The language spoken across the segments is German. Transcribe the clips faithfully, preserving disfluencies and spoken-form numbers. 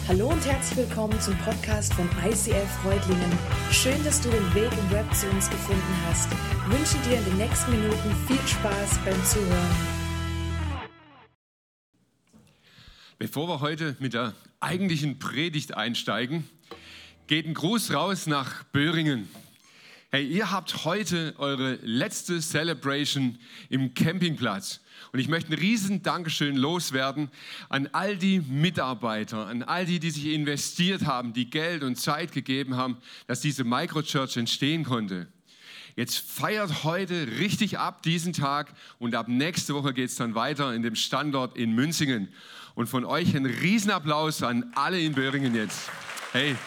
Hallo und herzlich willkommen zum Podcast von I C F Reutlingen. Schön, dass du den Weg im Web zu uns gefunden hast. Ich wünsche dir in den nächsten Minuten viel Spaß beim Zuhören. Bevor wir heute mit der eigentlichen Predigt einsteigen, geht ein Gruß raus nach Böhringen. Hey, ihr habt heute eure letzte Celebration im Campingplatz. Und ich möchte ein riesen Dankeschön loswerden an all die Mitarbeiter, an all die, die sich investiert haben, die Geld und Zeit gegeben haben, dass diese Microchurch entstehen konnte. Jetzt feiert heute richtig ab diesen Tag und ab nächste Woche geht es dann weiter in dem Standort in Münzingen. Und von euch ein Riesenapplaus an alle in Böhringen jetzt. Hey.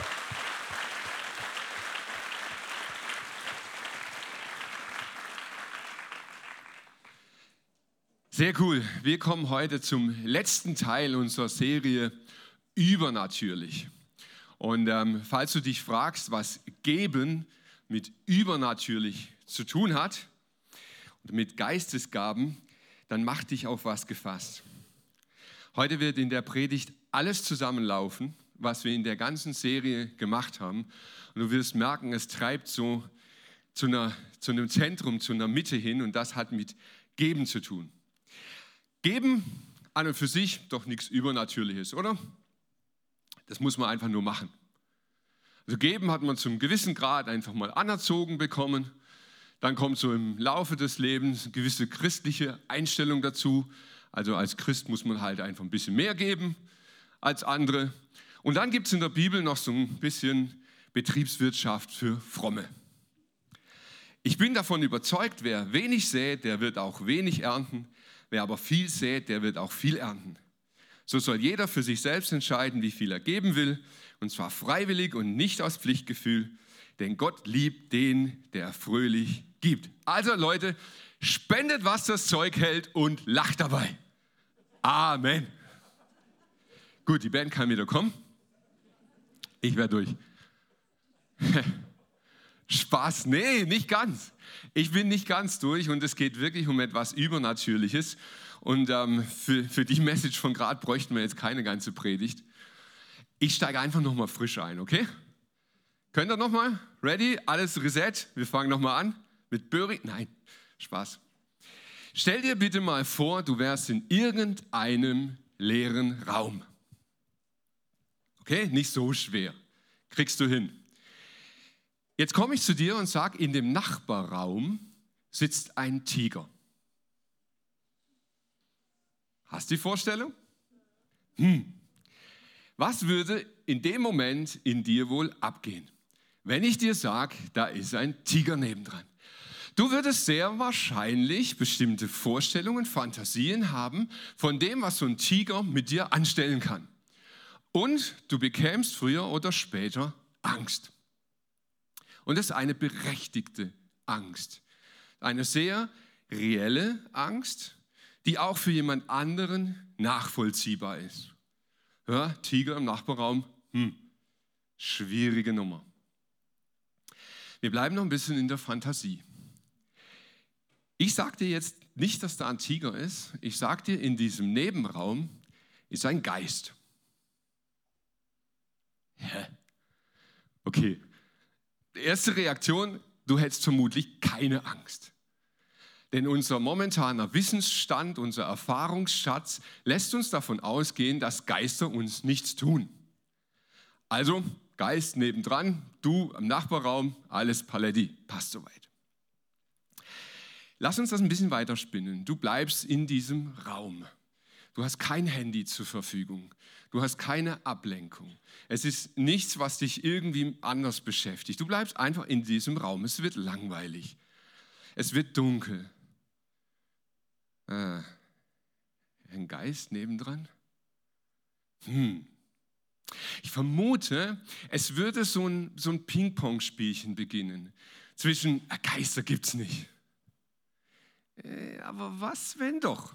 Sehr cool. Wir kommen heute zum letzten Teil unserer Serie Übernatürlich. Und ähm, falls du dich fragst, was Geben mit übernatürlich zu tun hat und mit Geistesgaben, dann mach dich auf was gefasst. Heute wird in der Predigt alles zusammenlaufen, was wir in der ganzen Serie gemacht haben. Und du wirst merken, es treibt so zu, einer, zu einem Zentrum, zu einer Mitte hin, und das hat mit Geben zu tun. Geben an und für sich doch nichts Übernatürliches, oder? Das muss man einfach nur machen. Also geben hat man zum gewissen Grad einfach mal anerzogen bekommen. Dann kommt so im Laufe des Lebens eine gewisse christliche Einstellung dazu. Also als Christ muss man halt einfach ein bisschen mehr geben als andere. Und dann gibt es in der Bibel noch so ein bisschen Betriebswirtschaft für Fromme. Ich bin davon überzeugt, wer wenig sät, der wird auch wenig ernten. Wer aber viel sät, der wird auch viel ernten. So soll jeder für sich selbst entscheiden, wie viel er geben will, und zwar freiwillig und nicht aus Pflichtgefühl, denn Gott liebt den, der fröhlich gibt. Also Leute, spendet, was das Zeug hält, und lacht dabei. Amen. Gut, die Band kann wieder kommen. Ich werde durch. Spaß, nee, nicht ganz. Ich bin nicht ganz durch, und es geht wirklich um etwas Übernatürliches. Und ähm, für, für die Message von gerade bräuchten wir jetzt keine ganze Predigt. Ich steige einfach nochmal frisch ein, okay? Könnt ihr nochmal? Ready? Alles reset? Wir fangen nochmal an mit Böhring. Nein, Spaß. Stell dir bitte mal vor, du wärst in irgendeinem leeren Raum. Okay, nicht so schwer. Kriegst du hin. Jetzt komme ich zu dir und sage, in dem Nachbarraum sitzt ein Tiger. Hast du die Vorstellung? Hm. Was würde in dem Moment in dir wohl abgehen, wenn ich dir sage, da ist ein Tiger nebendran? Du würdest sehr wahrscheinlich bestimmte Vorstellungen, Fantasien haben von dem, was so ein Tiger mit dir anstellen kann. Und du bekämst früher oder später Angst. Und das ist eine berechtigte Angst. Eine sehr reelle Angst, die auch für jemand anderen nachvollziehbar ist. Ja, Tiger im Nachbarraum, hm, schwierige Nummer. Wir bleiben noch ein bisschen in der Fantasie. Ich sage dir jetzt nicht, dass da ein Tiger ist. Ich sage dir, in diesem Nebenraum ist ein Geist. Hä? Okay. Erste Reaktion, du hättest vermutlich keine Angst. Denn unser momentaner Wissensstand, unser Erfahrungsschatz lässt uns davon ausgehen, dass Geister uns nichts tun. Also Geist nebendran, du im Nachbarraum, alles Paletti, passt soweit. Lass uns das ein bisschen weiterspinnen. Du bleibst in diesem Raum. Du hast kein Handy zur Verfügung. Du hast keine Ablenkung. Es ist nichts, was dich irgendwie anders beschäftigt. Du bleibst einfach in diesem Raum. Es wird langweilig. Es wird dunkel. Ah, ein Geist nebendran? Hm. Ich vermute, es würde so ein, so ein Ping-Pong-Spielchen beginnen. Zwischen, ah, Geister gibt's nicht. Äh, aber was, wenn doch?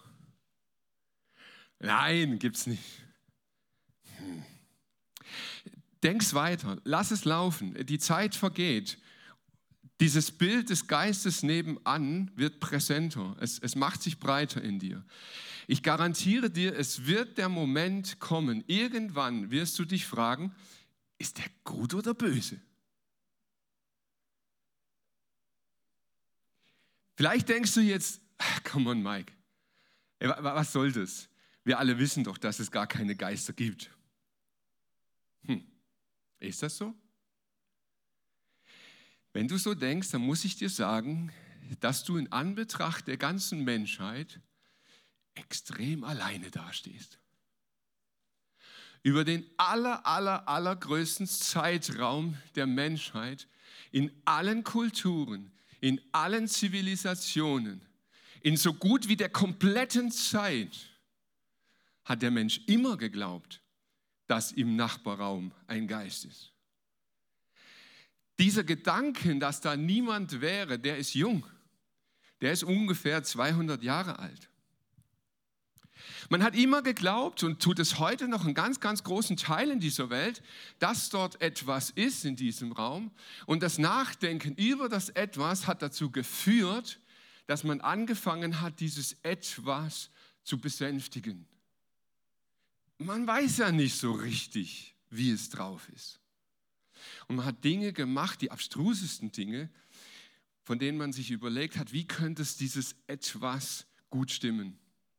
Nein, gibt's nicht. Hm. Denk's weiter, lass es laufen. Die Zeit vergeht. Dieses Bild des Geistes nebenan wird präsenter. Es, es macht sich breiter in dir. Ich garantiere dir, es wird der Moment kommen. Irgendwann wirst du dich fragen, ist der gut oder böse? Vielleicht denkst du jetzt, come on Mike, was soll das? Wir alle wissen doch, dass es gar keine Geister gibt. Hm, ist das so? Wenn du so denkst, dann muss ich dir sagen, dass du in Anbetracht der ganzen Menschheit extrem alleine dastehst. Über den aller, aller, allergrößten Zeitraum der Menschheit, in allen Kulturen, in allen Zivilisationen, in so gut wie der kompletten Zeit, hat der Mensch immer geglaubt, dass im Nachbarraum ein Geist ist. Dieser Gedanke, dass da niemand wäre, der ist jung. Der ist ungefähr zweihundert Jahre alt. Man hat immer geglaubt und tut es heute noch in ganz, ganz großen Teilen dieser Welt, dass dort etwas ist in diesem Raum. Und das Nachdenken über das Etwas hat dazu geführt, dass man angefangen hat, dieses Etwas zu besänftigen. Man weiß ja nicht so richtig, wie es drauf ist. Und man hat Dinge gemacht, die abstrusesten Dinge, von denen man sich überlegt hat, wie könnte es dieses Etwas gut stimmen.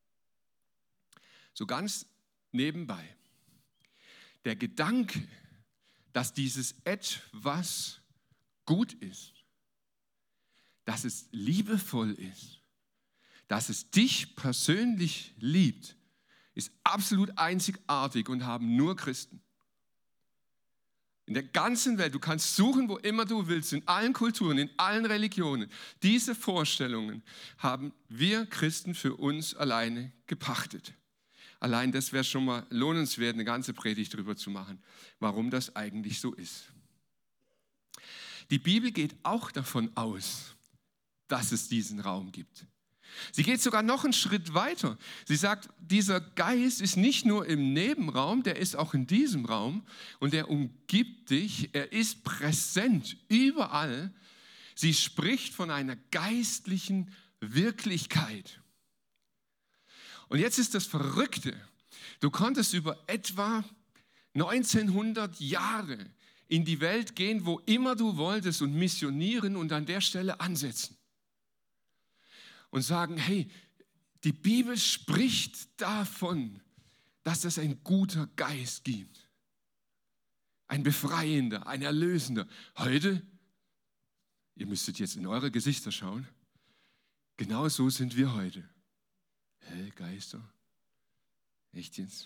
So ganz nebenbei. Der Gedanke, dass dieses Etwas gut ist, dass es liebevoll ist, dass es dich persönlich liebt, ist absolut einzigartig und haben nur Christen. In der ganzen Welt, du kannst suchen, wo immer du willst, in allen Kulturen, in allen Religionen. Diese Vorstellungen haben wir Christen für uns alleine gepachtet. Allein das wäre schon mal lohnenswert, eine ganze Predigt darüber zu machen, warum das eigentlich so ist. Die Bibel geht auch davon aus, dass es diesen Raum gibt. Sie geht sogar noch einen Schritt weiter. Sie sagt, dieser Geist ist nicht nur im Nebenraum, der ist auch in diesem Raum und er umgibt dich, er ist präsent überall. Sie spricht von einer geistlichen Wirklichkeit. Und jetzt ist das Verrückte, du konntest über etwa neunzehnhundert Jahre in die Welt gehen, wo immer du wolltest und missionieren und an der Stelle ansetzen. Und sagen, hey, die Bibel spricht davon, dass es ein guter Geist gibt. Ein befreiender, ein erlösender. Heute, ihr müsstet jetzt in eure Gesichter schauen, genau so sind wir heute. Hä, Geister? Echt jetzt?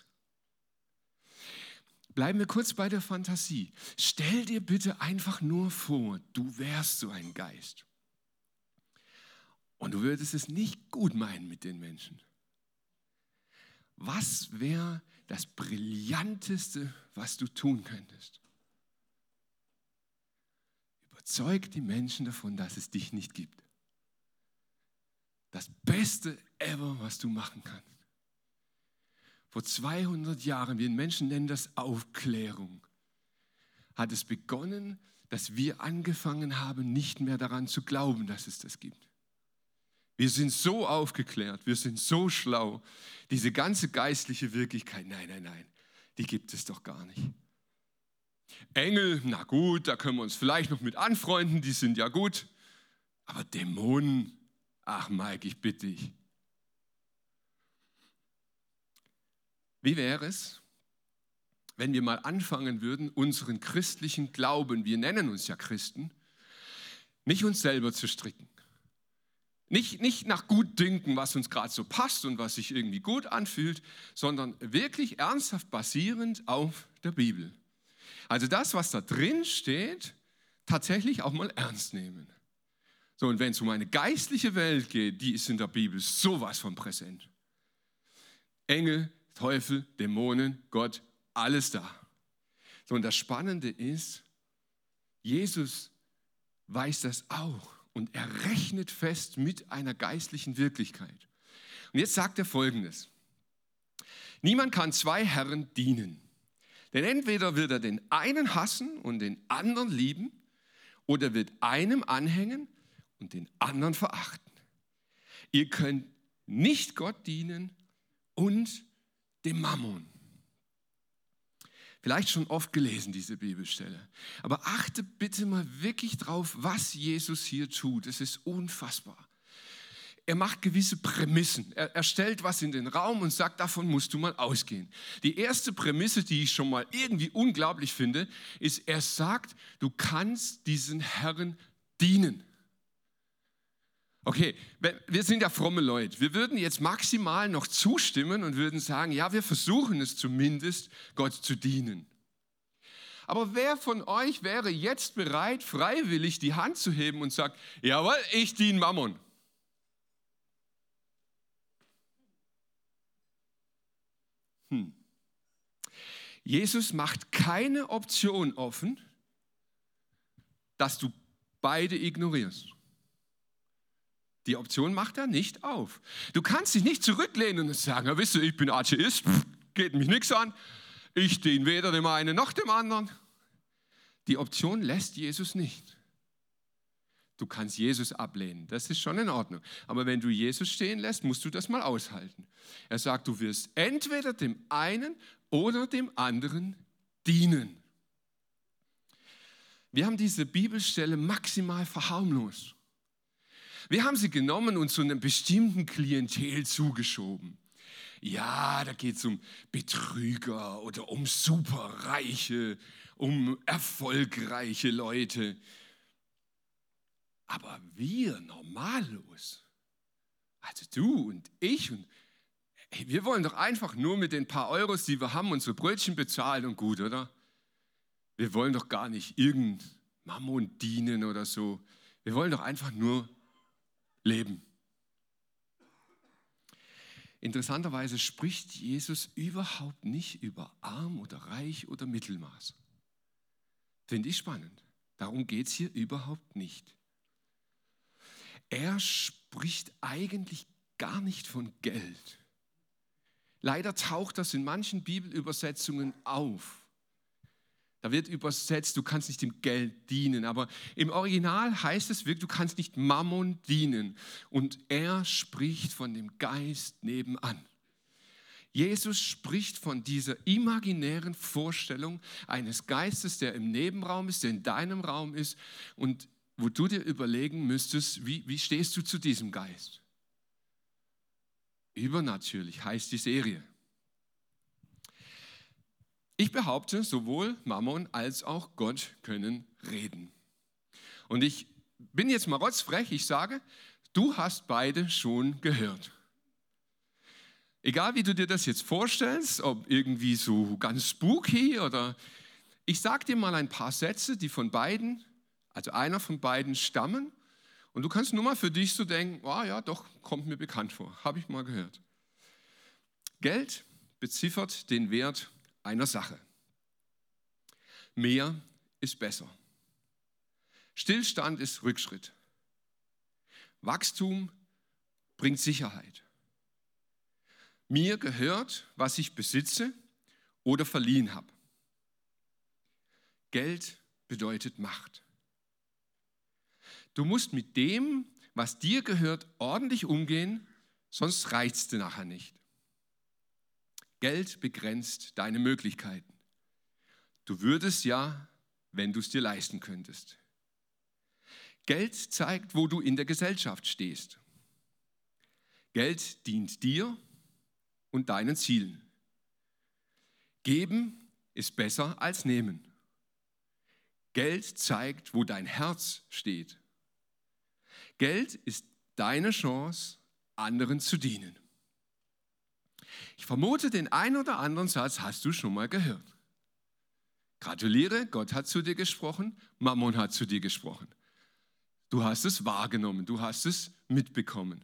Bleiben wir kurz bei der Fantasie. Stell dir bitte einfach nur vor, du wärst so ein Geist. Und du würdest es nicht gut meinen mit den Menschen. Was wäre das Brillanteste, was du tun könntest? Überzeug die Menschen davon, dass es dich nicht gibt. Das Beste ever, was du machen kannst. Vor zweihundert Jahren, wir Menschen nennen das Aufklärung, hat es begonnen, dass wir angefangen haben, nicht mehr daran zu glauben, dass es das gibt. Wir sind so aufgeklärt, wir sind so schlau. Diese ganze geistliche Wirklichkeit, nein, nein, nein, die gibt es doch gar nicht. Engel, na gut, da können wir uns vielleicht noch mit anfreunden, die sind ja gut. Aber Dämonen, ach Mike, ich bitte dich. Wie wäre es, wenn wir mal anfangen würden, unseren christlichen Glauben, wir nennen uns ja Christen, nicht uns selber zu stricken? Nicht, nicht nach Gutdünken, was uns gerade so passt und was sich irgendwie gut anfühlt, sondern wirklich ernsthaft basierend auf der Bibel. Also das, was da drin steht, tatsächlich auch mal ernst nehmen. So, und wenn es um eine geistliche Welt geht, die ist in der Bibel sowas von präsent. Engel, Teufel, Dämonen, Gott, alles da. So, und das Spannende ist, Jesus weiß das auch. Und er rechnet fest mit einer geistlichen Wirklichkeit. Und jetzt sagt er Folgendes. Niemand kann zwei Herren dienen. Denn entweder wird er den einen hassen und den anderen lieben, oder wird einem anhängen und den anderen verachten. Ihr könnt nicht Gott dienen und dem Mammon. Vielleicht schon oft gelesen, diese Bibelstelle. Aber achte bitte mal wirklich drauf, was Jesus hier tut. Es ist unfassbar. Er macht gewisse Prämissen. Er, er stellt was in den Raum und sagt, davon musst du mal ausgehen. Die erste Prämisse, die ich schon mal irgendwie unglaublich finde, ist, er sagt, du kannst diesen Herren dienen. Okay, wir sind ja fromme Leute. Wir würden jetzt maximal noch zustimmen und würden sagen, ja, wir versuchen es zumindest, Gott zu dienen. Aber wer von euch wäre jetzt bereit, freiwillig die Hand zu heben und sagt, jawohl, ich diene Mammon? Hm. Jesus macht keine Option offen, dass du beide ignorierst. Die Option macht er nicht auf. Du kannst dich nicht zurücklehnen und sagen, ja, wisst ihr, ich bin Atheist, pff, geht mich nichts an, ich diene weder dem einen noch dem anderen. Die Option lässt Jesus nicht. Du kannst Jesus ablehnen, das ist schon in Ordnung. Aber wenn du Jesus stehen lässt, musst du das mal aushalten. Er sagt, du wirst entweder dem einen oder dem anderen dienen. Wir haben diese Bibelstelle maximal verharmlost. Wir haben sie genommen und zu einem bestimmten Klientel zugeschoben. Ja, da geht es um Betrüger oder um Superreiche, um erfolgreiche Leute. Aber wir normallos, also du und ich, und hey, wir wollen doch einfach nur mit den paar Euros, die wir haben, unsere Brötchen bezahlen und gut, oder? Wir wollen doch gar nicht irgendein Mammon dienen oder so. Wir wollen doch einfach nur leben. Interessanterweise spricht Jesus überhaupt nicht über arm oder reich oder Mittelmaß. Finde ich spannend. Darum geht es hier überhaupt nicht. Er spricht eigentlich gar nicht von Geld. Leider taucht das in manchen Bibelübersetzungen auf. Da wird übersetzt, du kannst nicht dem Geld dienen, aber im Original heißt es wirklich, du kannst nicht Mammon dienen. Und er spricht von dem Geist nebenan. Jesus spricht von dieser imaginären Vorstellung eines Geistes, der im Nebenraum ist, der in deinem Raum ist und wo du dir überlegen müsstest, wie, wie stehst du zu diesem Geist? Übernatürlich heißt die Serie. Ich behaupte, sowohl Mammon als auch Gott können reden. Und ich bin jetzt mal rotzfrech, ich sage, du hast beide schon gehört. Egal wie du dir das jetzt vorstellst, ob irgendwie so ganz spooky oder, ich sage dir mal ein paar Sätze, die von beiden, also einer von beiden stammen und du kannst nur mal für dich so denken, oh ja, doch, kommt mir bekannt vor, habe ich mal gehört. Geld beziffert den Wert einer Sache. Mehr ist besser. Stillstand ist Rückschritt. Wachstum bringt Sicherheit. Mir gehört, was ich besitze oder verliehen habe. Geld bedeutet Macht. Du musst mit dem, was dir gehört, ordentlich umgehen, sonst reicht es dir nachher nicht. Geld begrenzt deine Möglichkeiten. Du würdest ja, wenn du es dir leisten könntest. Geld zeigt, wo du in der Gesellschaft stehst. Geld dient dir und deinen Zielen. Geben ist besser als nehmen. Geld zeigt, wo dein Herz steht. Geld ist deine Chance, anderen zu dienen. Ich vermute, den einen oder anderen Satz hast du schon mal gehört. Gratuliere, Gott hat zu dir gesprochen, Mammon hat zu dir gesprochen. Du hast es wahrgenommen, du hast es mitbekommen.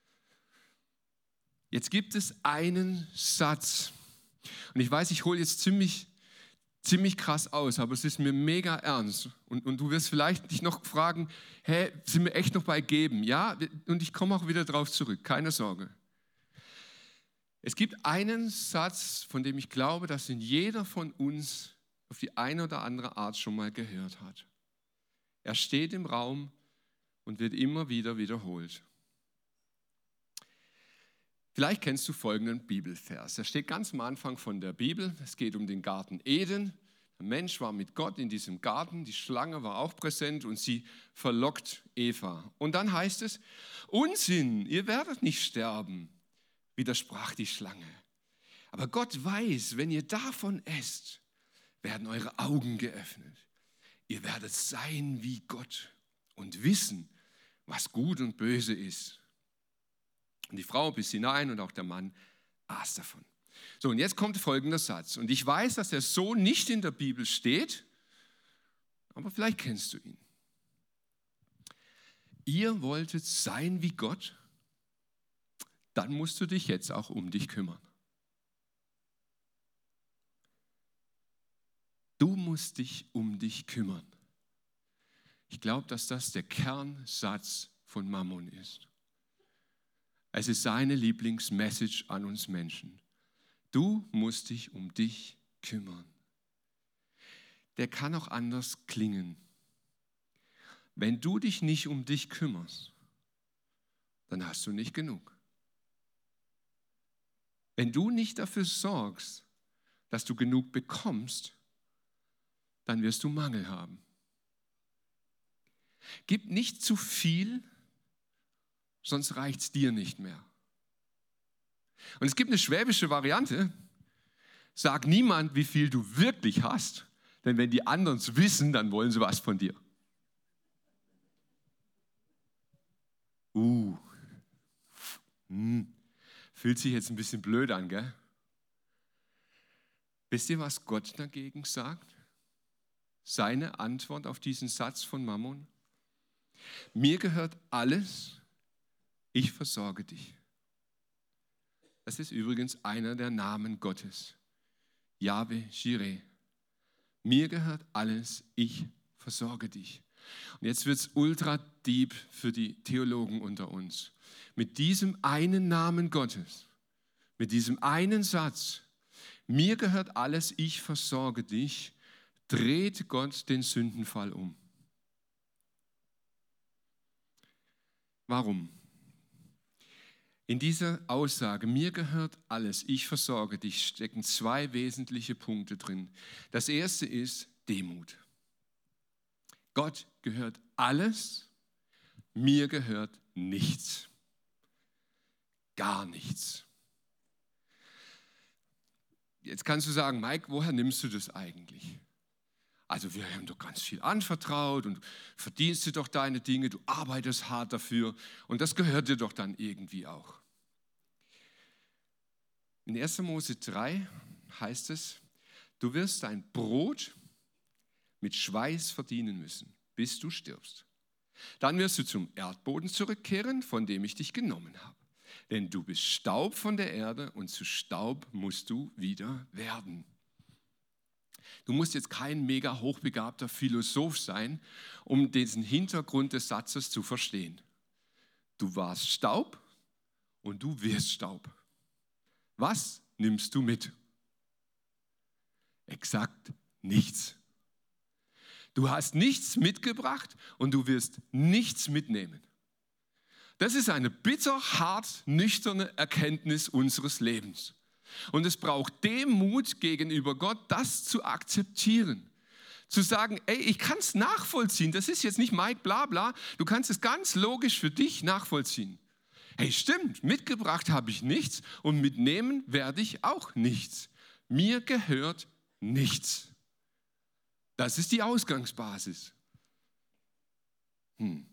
Jetzt gibt es einen Satz. Und ich weiß, ich hole jetzt ziemlich, ziemlich krass aus, aber es ist mir mega ernst. Und, und du wirst vielleicht dich noch fragen, hä, sind wir echt noch bei Geben? Ja, und ich komme auch wieder drauf zurück, keine Sorge. Es gibt einen Satz, von dem ich glaube, dass ihn jeder von uns auf die eine oder andere Art schon mal gehört hat. Er steht im Raum und wird immer wieder wiederholt. Vielleicht kennst du folgenden Bibelvers. Er steht ganz am Anfang von der Bibel. Es geht um den Garten Eden. Der Mensch war mit Gott in diesem Garten. Die Schlange war auch präsent und sie verlockt Eva. Und dann heißt es, Unsinn, ihr werdet nicht sterben, widersprach die Schlange. Aber Gott weiß, wenn ihr davon esst, werden eure Augen geöffnet. Ihr werdet sein wie Gott und wissen, was gut und böse ist. Und die Frau biss hinein und auch der Mann aß davon. So, und jetzt kommt folgender Satz. Und ich weiß, dass er so nicht in der Bibel steht, aber vielleicht kennst du ihn. Ihr wolltet sein wie Gott, dann musst du dich jetzt auch um dich kümmern. Du musst dich um dich kümmern. Ich glaube, dass das der Kernsatz von Mammon ist. Es ist seine Lieblingsmessage an uns Menschen. Du musst dich um dich kümmern. Der kann auch anders klingen. Wenn du dich nicht um dich kümmerst, dann hast du nicht genug. Wenn du nicht dafür sorgst, dass du genug bekommst, dann wirst du Mangel haben. Gib nicht zu viel, sonst reicht es dir nicht mehr. Und es gibt eine schwäbische Variante. Sag niemand, wie viel du wirklich hast, denn wenn die anderen es wissen, dann wollen sie was von dir. Uh, hm. Fühlt sich jetzt ein bisschen blöd an, gell? Wisst ihr, was Gott dagegen sagt? Seine Antwort auf diesen Satz von Mammon? Mir gehört alles, ich versorge dich. Das ist übrigens einer der Namen Gottes. Jahwe Jireh. Mir gehört alles, ich versorge dich. Und jetzt wird es ultra deep für die Theologen unter uns. Mit diesem einen Namen Gottes, mit diesem einen Satz, mir gehört alles, ich versorge dich, dreht Gott den Sündenfall um. Warum? In dieser Aussage, mir gehört alles, ich versorge dich, stecken zwei wesentliche Punkte drin. Das erste ist Demut. Gott gehört alles, mir gehört nichts. Gar nichts. Jetzt kannst du sagen, Mike, woher nimmst du das eigentlich? Also wir haben doch ganz viel anvertraut und du verdienst dir doch deine Dinge, du arbeitest hart dafür und das gehört dir doch dann irgendwie auch. In erster Mose drei heißt es, du wirst dein Brot mit Schweiß verdienen müssen, bis du stirbst. Dann wirst du zum Erdboden zurückkehren, von dem ich dich genommen habe. Denn du bist Staub von der Erde und zu Staub musst du wieder werden. Du musst jetzt kein mega hochbegabter Philosoph sein, um diesen Hintergrund des Satzes zu verstehen. Du warst Staub und du wirst Staub. Was nimmst du mit? Exakt nichts. Du hast nichts mitgebracht und du wirst nichts mitnehmen. Das ist eine bitter, hart, nüchterne Erkenntnis unseres Lebens. Und es braucht Demut gegenüber Gott, das zu akzeptieren. Zu sagen, ey, ich kann es nachvollziehen, das ist jetzt nicht Mike bla bla, du kannst es ganz logisch für dich nachvollziehen. Hey, stimmt, mitgebracht habe ich nichts und mitnehmen werde ich auch nichts. Mir gehört nichts. Das ist die Ausgangsbasis. Hm.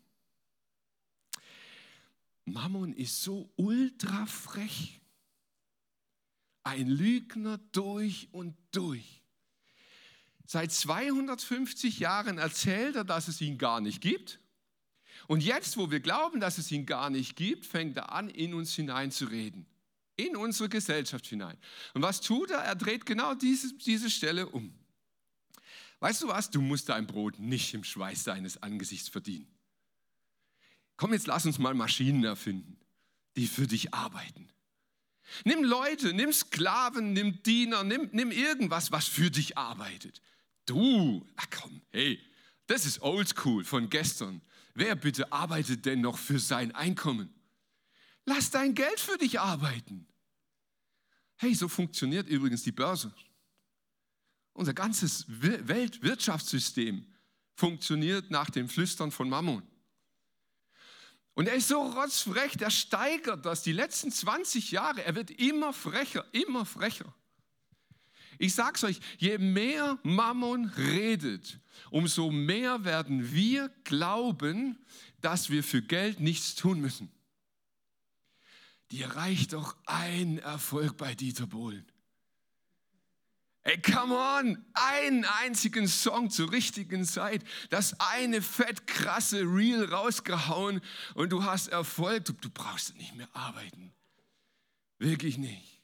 Mammon ist so ultra frech. Ein Lügner durch und durch. Seit zweihundertfünfzig Jahren erzählt er, dass es ihn gar nicht gibt. Und jetzt, wo wir glauben, dass es ihn gar nicht gibt, fängt er an, in uns hineinzureden. In unsere Gesellschaft hinein. Und was tut er? Er dreht genau diese, diese Stelle um. Weißt du was? Du musst dein Brot nicht im Schweiß deines Angesichts verdienen. Komm, jetzt lass uns mal Maschinen erfinden, die für dich arbeiten. Nimm Leute, nimm Sklaven, nimm Diener, nimm, nimm irgendwas, was für dich arbeitet. Du, ach komm, hey, Das ist oldschool von gestern. Wer bitte arbeitet denn noch für sein Einkommen? Lass dein Geld für dich arbeiten. Hey, so funktioniert übrigens die Börse. Unser ganzes Weltwirtschaftssystem funktioniert nach dem Flüstern von Mammon. Und er ist so rotzfrech, der steigert das die letzten zwanzig Jahre. Er wird immer frecher, immer frecher. Ich sag's euch, je mehr Mammon redet, umso mehr werden wir glauben, dass wir für Geld nichts tun müssen. Dir reicht doch ein Erfolg bei Dieter Bohlen. Ey, come on, einen einzigen Song zur richtigen Zeit, das eine fett krasse Reel rausgehauen und du hast Erfolg, du, du brauchst nicht mehr arbeiten. Wirklich nicht.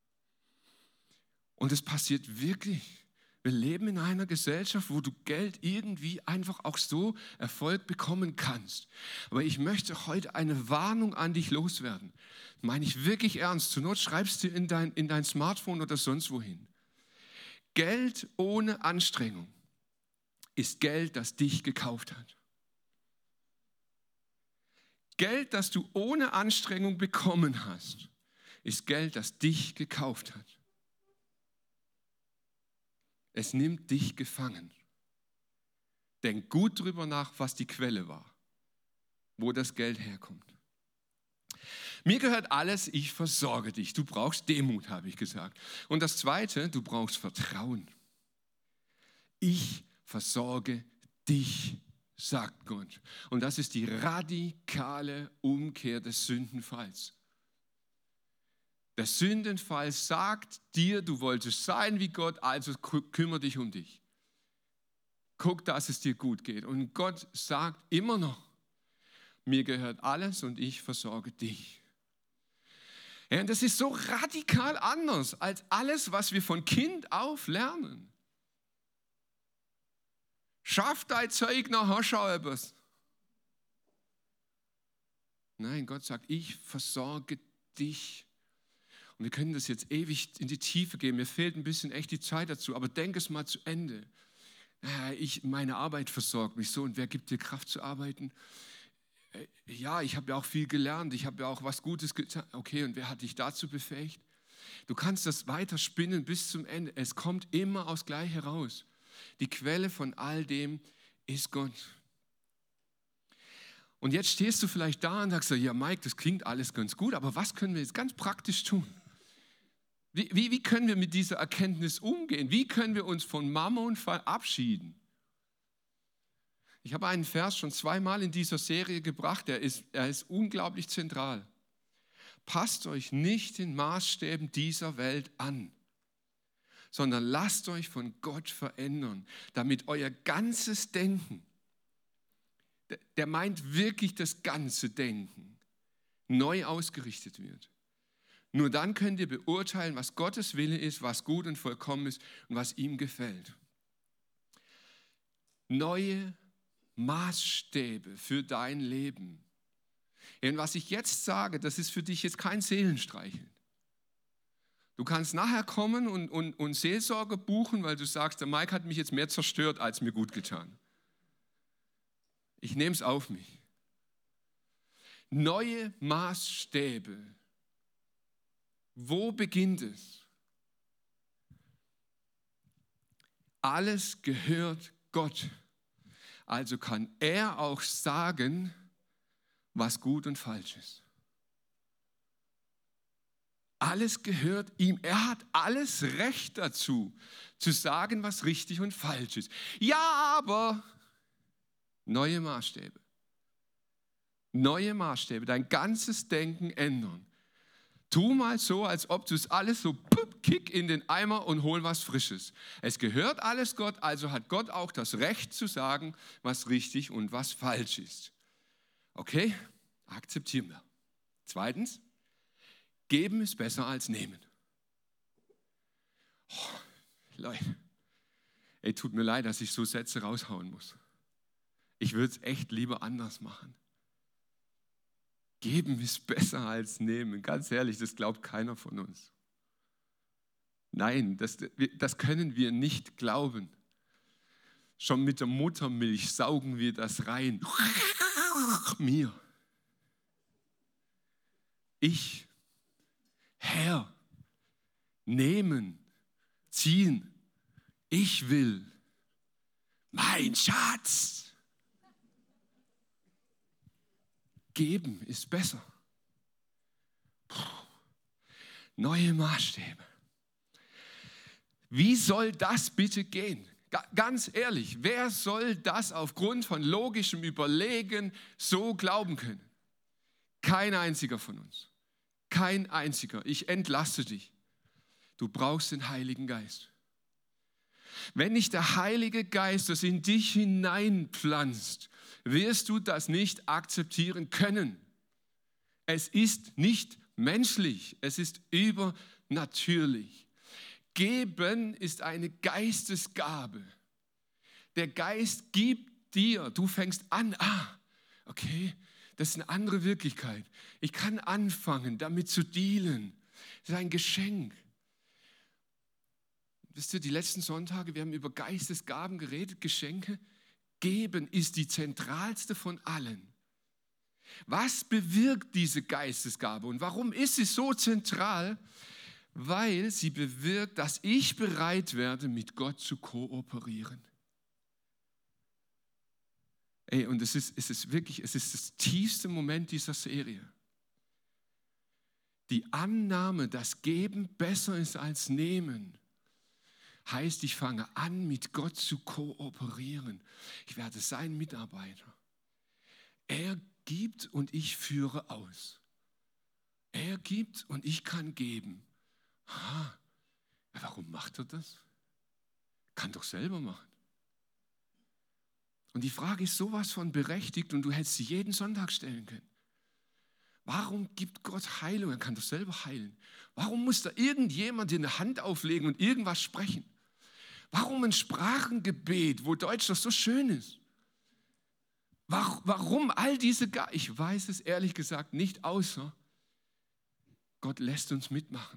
Und es passiert wirklich. Wir leben in einer Gesellschaft, wo du Geld irgendwie einfach auch so Erfolg bekommen kannst. Aber ich möchte heute eine Warnung an dich loswerden. Das meine ich wirklich ernst. Zur Not schreibst du in dein, in dein Smartphone oder sonst wohin. Geld ohne Anstrengung ist Geld, das dich gekauft hat. Geld, das du ohne Anstrengung bekommen hast, ist Geld, das dich gekauft hat. Es nimmt dich gefangen. Denk gut drüber nach, was die Quelle war, wo das Geld herkommt. Mir gehört alles, ich versorge dich. Du brauchst Demut, habe ich gesagt. Und das Zweite, du brauchst Vertrauen. Ich versorge dich, sagt Gott. Und das ist die radikale Umkehr des Sündenfalls. Der Sündenfall sagt dir, du wolltest sein wie Gott, also kümmere dich um dich. Guck, dass es dir gut geht. Und Gott sagt immer noch, mir gehört alles und ich versorge dich. Ja, und das ist so radikal anders als alles, was wir von Kind auf lernen. Schaff dein Zeug nach Haschau etwas. Nein, Gott sagt, ich versorge dich. Und wir können das jetzt ewig in die Tiefe gehen. Mir fehlt ein bisschen echt die Zeit dazu, aber denk es mal zu Ende. Ich, meine Arbeit versorgt mich so und wer gibt dir Kraft zu arbeiten? Ja, ich habe ja auch viel gelernt, ich habe ja auch was Gutes getan. Okay, und wer hat dich dazu befähigt? Du kannst das weiter spinnen bis zum Ende. Es kommt immer aufs Gleiche raus. Die Quelle von all dem ist Gott. Und jetzt stehst du vielleicht da und sagst, ja Mike, das klingt alles ganz gut, aber was können wir jetzt ganz praktisch tun? Wie, wie, wie können wir mit dieser Erkenntnis umgehen? Wie können wir uns von Mammon verabschieden? Ich habe einen Vers schon zweimal in dieser Serie gebracht, er ist, er ist unglaublich zentral. Passt euch nicht den Maßstäben dieser Welt an, sondern lasst euch von Gott verändern, damit euer ganzes Denken, der meint wirklich das ganze Denken, neu ausgerichtet wird. Nur dann könnt ihr beurteilen, was Gottes Wille ist, was gut und vollkommen ist und was ihm gefällt. Neue Maßstäbe für dein Leben. Und was ich jetzt sage, das ist für dich jetzt kein Seelenstreicheln. Du kannst nachher kommen und, und, und Seelsorge buchen, weil du sagst, der Mike hat mich jetzt mehr zerstört, als mir gut getan. Ich nehme es auf mich. Neue Maßstäbe. Wo beginnt es? Alles gehört Gott. Also kann er auch sagen, was gut und falsch ist. Alles gehört ihm. Er hat alles Recht dazu, zu sagen, was richtig und falsch ist. Ja, aber neue Maßstäbe. Neue Maßstäbe, dein ganzes Denken ändern. Tu mal so, als ob du es alles so pup, kick in den Eimer und hol was Frisches. Es gehört alles Gott, also hat Gott auch das Recht zu sagen, was richtig und was falsch ist. Okay, akzeptieren wir. Zweitens, geben ist besser als nehmen. Oh, Leute, ey, tut mir leid, dass ich so Sätze raushauen muss. Ich würde es echt lieber anders machen. Geben ist besser als nehmen. Ganz ehrlich, das glaubt keiner von uns. Nein, das, das können wir nicht glauben. Schon mit der Muttermilch saugen wir das rein. Mir. Ich, Herr, nehmen, ziehen. Ich will. Mein Schatz. Geben ist besser. Puh. Neue Maßstäbe. Wie soll das bitte gehen? Ganz ehrlich, wer soll das aufgrund von logischem Überlegen so glauben können? Kein einziger von uns. Kein einziger. Ich entlasse dich. Du brauchst den Heiligen Geist. Wenn nicht der Heilige Geist das in dich hineinpflanzt, wirst du das nicht akzeptieren können. Es ist nicht menschlich, es ist übernatürlich. Geben ist eine Geistesgabe. Der Geist gibt dir, du fängst an, ah, okay, das ist eine andere Wirklichkeit. Ich kann anfangen, damit zu dealen. Das ist ein Geschenk. Wisst ihr, die letzten Sonntage, wir haben über Geistesgaben geredet, Geschenke. Geben ist die zentralste von allen. Was bewirkt diese Geistesgabe und warum ist sie so zentral? Weil sie bewirkt, dass ich bereit werde, mit Gott zu kooperieren. Ey, und es ist, es ist wirklich, es ist das tiefste Moment dieser Serie. Die Annahme, dass Geben besser ist als Nehmen, heißt, ich fange an, mit Gott zu kooperieren. Ich werde sein Mitarbeiter. Er gibt und ich führe aus. Er gibt und ich kann geben. Ah, warum macht er das? Kann doch selber machen. Und die Frage ist sowas von berechtigt und du hättest sie jeden Sonntag stellen können. Warum gibt Gott Heilung? Er kann doch selber heilen. Warum muss da irgendjemand dir eine Hand auflegen und irgendwas sprechen? Warum ein Sprachengebet, wo Deutsch doch so schön ist? Warum all diese Gaben? Ich weiß es ehrlich gesagt nicht, außer Gott lässt uns mitmachen.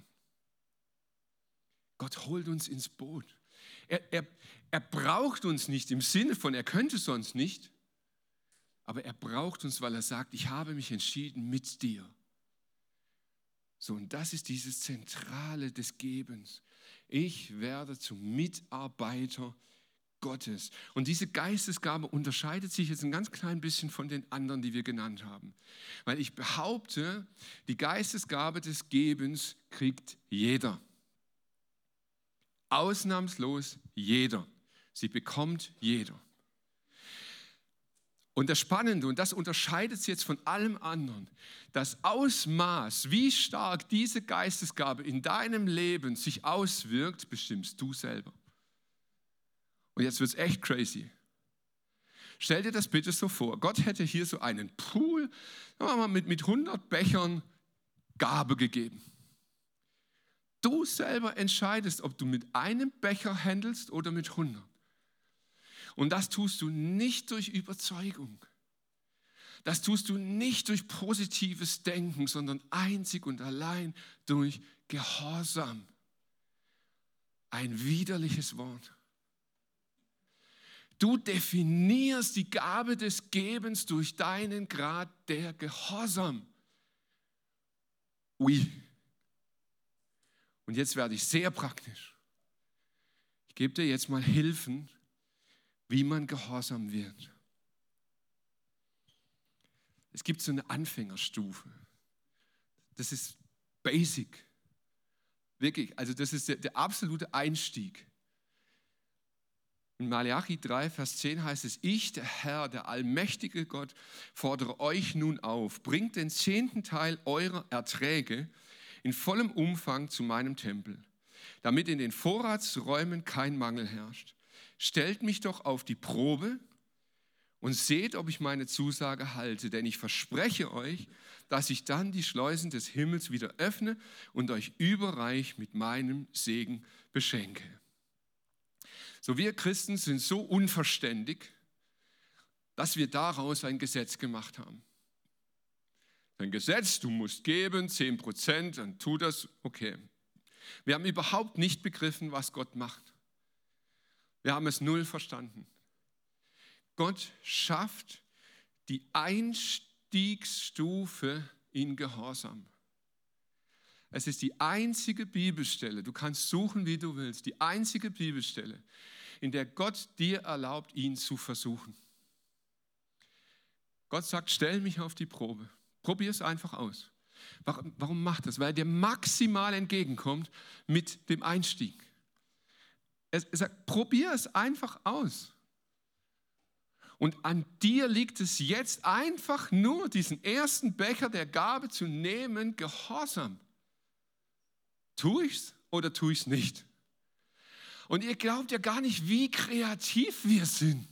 Gott holt uns ins Boot. Er, er, er braucht uns nicht im Sinne von, er könnte sonst nicht, aber er braucht uns, weil er sagt, ich habe mich entschieden mit dir. So, und das ist dieses Zentrale des Gebens. Ich werde zum Mitarbeiter Gottes. Und diese Geistesgabe unterscheidet sich jetzt ein ganz klein bisschen von den anderen, die wir genannt haben. Weil ich behaupte, die Geistesgabe des Gebens kriegt jeder. Ausnahmslos jeder. Sie bekommt jeder. Und das Spannende, und das unterscheidet sie jetzt von allem anderen, das Ausmaß, wie stark diese Geistesgabe in deinem Leben sich auswirkt, bestimmst du selber. Und jetzt wird es echt crazy. Stell dir das bitte so vor, Gott hätte hier so einen Pool sagen wir mal, mit, mit hundert Bechern Gabe gegeben. Du selber entscheidest, ob du mit einem Becher handelst oder mit hundert. Und das tust du nicht durch Überzeugung. Das tust du nicht durch positives Denken, sondern einzig und allein durch Gehorsam. Ein widerliches Wort. Du definierst die Gabe des Gebens durch deinen Grad der Gehorsam. Ui. Und jetzt werde ich sehr praktisch. Ich gebe dir jetzt mal Hilfen, wie man gehorsam wird. Es gibt so eine Anfängerstufe. Das ist basic. Wirklich, also das ist der, der absolute Einstieg. In Malachi drei, Vers zehn heißt es, ich, der Herr, der allmächtige Gott, fordere euch nun auf, bringt den zehnten Teil eurer Erträge in vollem Umfang zu meinem Tempel, damit in den Vorratsräumen kein Mangel herrscht. Stellt mich doch auf die Probe und seht, ob ich meine Zusage halte, denn ich verspreche euch, dass ich dann die Schleusen des Himmels wieder öffne und euch überreich mit meinem Segen beschenke. So, wir Christen sind so unverständig, dass wir daraus ein Gesetz gemacht haben. Ein Gesetz, du musst geben, zehn Prozent, dann tu das, okay. Wir haben überhaupt nicht begriffen, was Gott macht. Wir haben es null verstanden. Gott schafft die Einstiegsstufe in Gehorsam. Es ist die einzige Bibelstelle, du kannst suchen, wie du willst, die einzige Bibelstelle, in der Gott dir erlaubt, ihn zu versuchen. Gott sagt, stell mich auf die Probe. Probier es einfach aus. Warum, warum macht das? Weil er dir maximal entgegenkommt mit dem Einstieg. Er sagt, probier es einfach aus. Und an dir liegt es jetzt einfach nur, diesen ersten Becher der Gabe zu nehmen, Gehorsam. Tue ich's oder tue ich's nicht? Und ihr glaubt ja gar nicht, wie kreativ wir sind.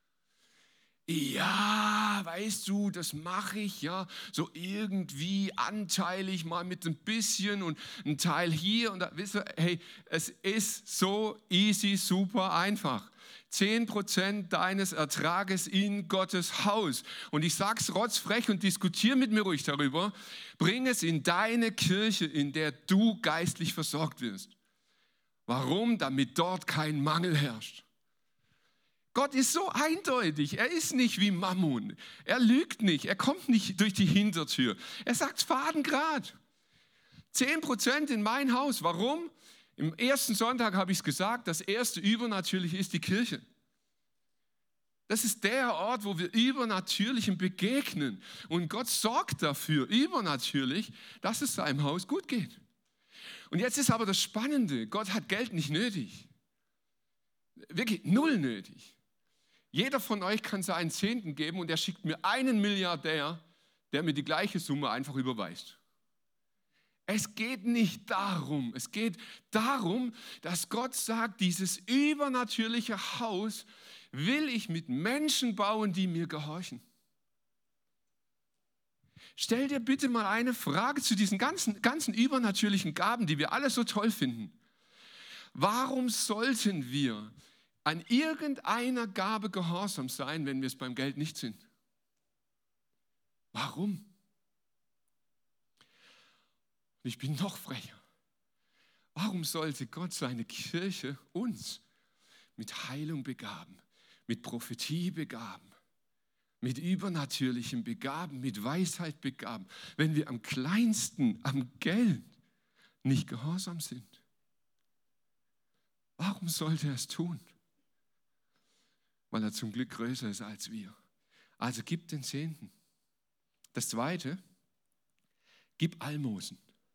Ja, weißt du, das mache ich ja so irgendwie anteilig mal mit ein bisschen und ein Teil hier und da. Wisst ihr, hey, es ist so easy, super einfach. zehn Prozent deines Ertrages in Gottes Haus. Und ich sag's rotzfrech und diskutiere mit mir ruhig darüber. Bring es in deine Kirche, in der du geistlich versorgt wirst. Warum? Damit dort kein Mangel herrscht. Gott ist so eindeutig. Er ist nicht wie Mammon. Er lügt nicht. Er kommt nicht durch die Hintertür. Er sagt fadengrad. zehn Prozent in mein Haus. Warum? Im ersten Sonntag habe ich es gesagt, das erste Übernatürliche ist die Kirche. Das ist der Ort, wo wir Übernatürlichem begegnen. Und Gott sorgt dafür, übernatürlich, dass es seinem Haus gut geht. Und jetzt ist aber das Spannende, Gott hat Geld nicht nötig. Wirklich null nötig. Jeder von euch kann seinen Zehnten geben und er schickt mir einen Milliardär, der mir die gleiche Summe einfach überweist. Es geht nicht darum, es geht darum, dass Gott sagt, dieses übernatürliche Haus will ich mit Menschen bauen, die mir gehorchen. Stell dir bitte mal eine Frage zu diesen ganzen, ganzen übernatürlichen Gaben, die wir alle so toll finden. Warum sollten wir an irgendeiner Gabe gehorsam sein, wenn wir es beim Geld nicht sind? Warum? Ich bin noch frecher. Warum sollte Gott seine Kirche uns mit Heilung begaben, mit Prophetie begaben, mit Übernatürlichem begaben, mit Weisheit begaben, wenn wir am kleinsten, am Geld nicht gehorsam sind? Warum sollte er es tun? Weil er zum Glück größer ist als wir. Also gib den Zehnten. Das Zweite, gib Almosen.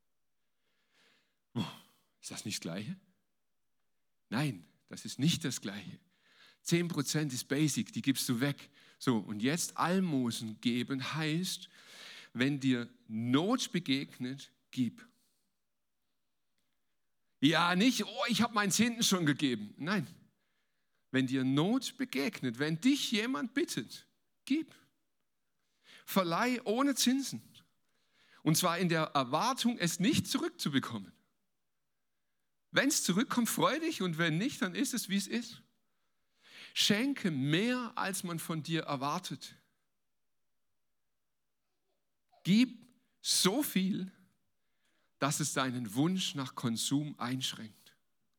Oh, ist das nicht das Gleiche? Nein, das ist nicht das Gleiche. zehn Prozent ist basic, die gibst du weg. So, und jetzt Almosen geben heißt, wenn dir Not begegnet, gib. Ja, nicht, oh, ich habe meinen Zehnten schon gegeben. Nein, wenn dir Not begegnet, wenn dich jemand bittet, gib. Verleih ohne Zinsen. Und zwar in der Erwartung, es nicht zurückzubekommen. Wenn es zurückkommt, freu dich, und wenn nicht, dann ist es, wie es ist. Schenke mehr, als man von dir erwartet. Gib so viel, dass es deinen Wunsch nach Konsum einschränkt.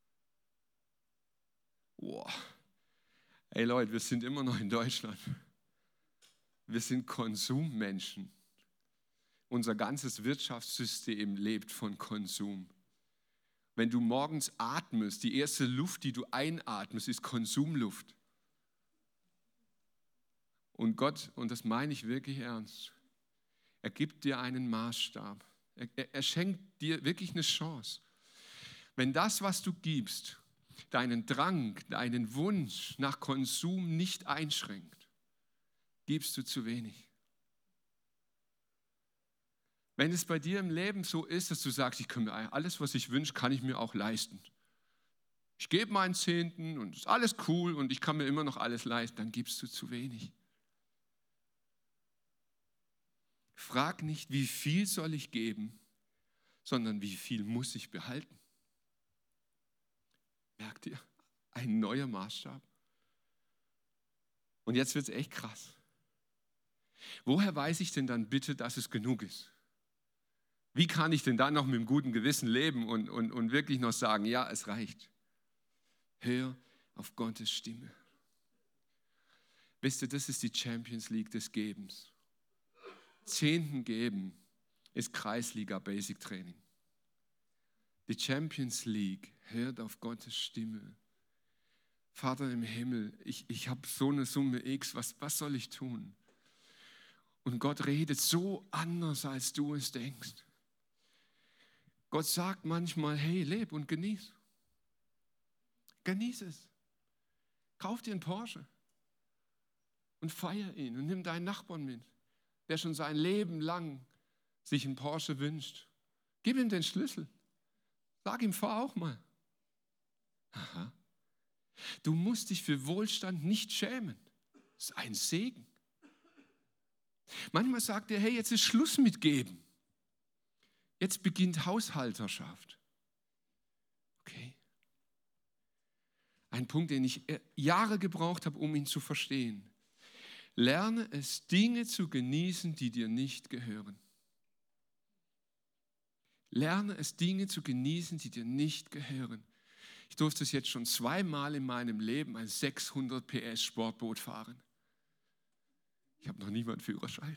Wow. Ey Leute, wir sind immer noch in Deutschland. Wir sind Konsummenschen. Unser ganzes Wirtschaftssystem lebt von Konsum. Wenn du morgens atmest, die erste Luft, die du einatmest, ist Konsumluft. Und Gott, und das meine ich wirklich ernst, er gibt dir einen Maßstab. Er, er, er schenkt dir wirklich eine Chance. Wenn das, was du gibst, deinen Drang, deinen Wunsch nach Konsum nicht einschränkt, gibst du zu wenig. Wenn es bei dir im Leben so ist, dass du sagst, ich kann mir alles, was ich wünsche, kann ich mir auch leisten. Ich gebe meinen Zehnten und ist alles cool und ich kann mir immer noch alles leisten, dann gibst du zu wenig. Frag nicht, wie viel soll ich geben, sondern wie viel muss ich behalten. Merkt ihr? Ein neuer Maßstab. Und jetzt wird es echt krass. Woher weiß ich denn dann bitte, dass es genug ist? Wie kann ich denn dann noch mit einem guten Gewissen leben und, und, und wirklich noch sagen, ja, es reicht? Hör auf Gottes Stimme. Wisst ihr, das ist die Champions League des Gebens. Zehnten geben ist Kreisliga Basic Training. Die Champions League hört auf Gottes Stimme. Vater im Himmel, ich, ich habe so eine Summe X, was, was soll ich tun? Und Gott redet so anders, als du es denkst. Gott sagt manchmal, hey, leb und genieß. Genieß es. Kauf dir einen Porsche und feier ihn und nimm deinen Nachbarn mit, der schon sein Leben lang sich einen Porsche wünscht. Gib ihm den Schlüssel. Sag ihm, fahr auch mal. Aha. Du musst dich für Wohlstand nicht schämen. Das ist ein Segen. Manchmal sagt er, hey, jetzt ist Schluss mit Geben. Jetzt beginnt Haushalterschaft. Okay. Ein Punkt, den ich Jahre gebraucht habe, um ihn zu verstehen. Lerne es, Dinge zu genießen, die dir nicht gehören. Lerne es, Dinge zu genießen, die dir nicht gehören. Ich durfte es jetzt schon zweimal in meinem Leben ein sechshundert P S Sportboot fahren. Ich habe noch nie meinen Führerschein.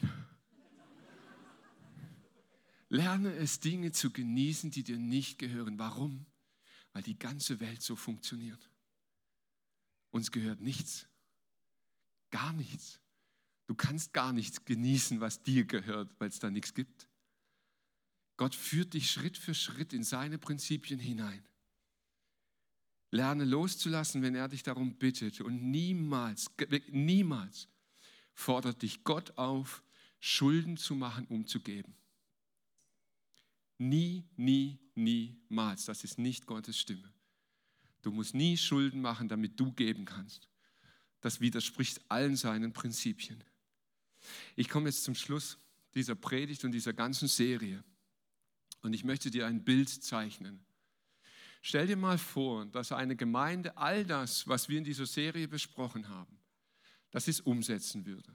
Lerne es, Dinge zu genießen, die dir nicht gehören. Warum? Weil die ganze Welt so funktioniert. Uns gehört nichts. Gar nichts. Du kannst gar nichts genießen, was dir gehört, weil es da nichts gibt. Gott führt dich Schritt für Schritt in seine Prinzipien hinein. Lerne loszulassen, wenn er dich darum bittet. Und niemals, niemals fordert dich Gott auf, Schulden zu machen, um zu geben. Nie, nie, niemals. Das ist nicht Gottes Stimme. Du musst nie Schulden machen, damit du geben kannst. Das widerspricht allen seinen Prinzipien. Ich komme jetzt zum Schluss dieser Predigt und dieser ganzen Serie. Und ich möchte dir ein Bild zeichnen. Stell dir mal vor, dass eine Gemeinde all das, was wir in dieser Serie besprochen haben, dass es umsetzen würde.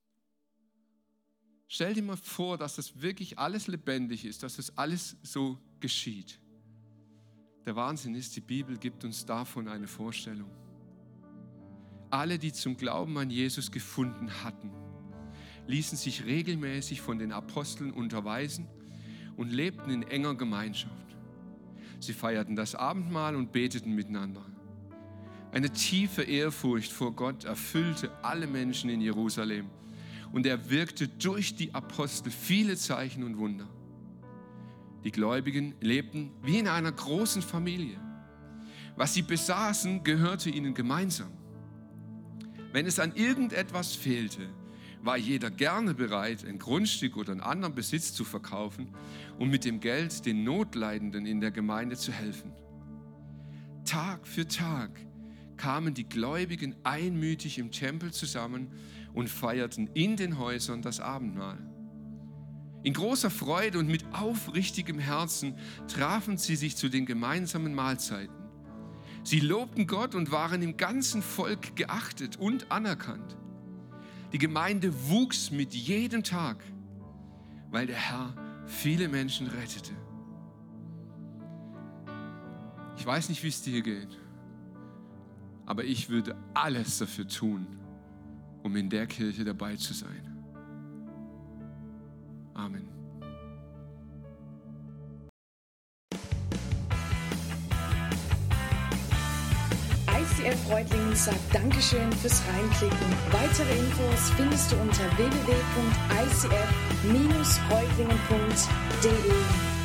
Stell dir mal vor, dass das wirklich alles lebendig ist, dass das alles so geschieht. Der Wahnsinn ist, die Bibel gibt uns davon eine Vorstellung. Alle, die zum Glauben an Jesus gefunden hatten, ließen sich regelmäßig von den Aposteln unterweisen und lebten in enger Gemeinschaft. Sie feierten das Abendmahl und beteten miteinander. Eine tiefe Ehrfurcht vor Gott erfüllte alle Menschen in Jerusalem und er wirkte durch die Apostel viele Zeichen und Wunder. Die Gläubigen lebten wie in einer großen Familie. Was sie besaßen, gehörte ihnen gemeinsam. Wenn es an irgendetwas fehlte, war jeder gerne bereit, ein Grundstück oder einen anderen Besitz zu verkaufen und mit dem Geld den Notleidenden in der Gemeinde zu helfen. Tag für Tag kamen die Gläubigen einmütig im Tempel zusammen und feierten in den Häusern das Abendmahl. In großer Freude und mit aufrichtigem Herzen trafen sie sich zu den gemeinsamen Mahlzeiten. Sie lobten Gott und waren im ganzen Volk geachtet und anerkannt. Die Gemeinde wuchs mit jedem Tag, weil der Herr viele Menschen rettete. Ich weiß nicht, wie es dir geht, aber ich würde alles dafür tun, um in der Kirche dabei zu sein. Amen. I C F Reutlingen sagt Dankeschön fürs Reinklicken. Weitere Infos findest du unter w w w punkt i c f Bindestrich reutlingen punkt d e.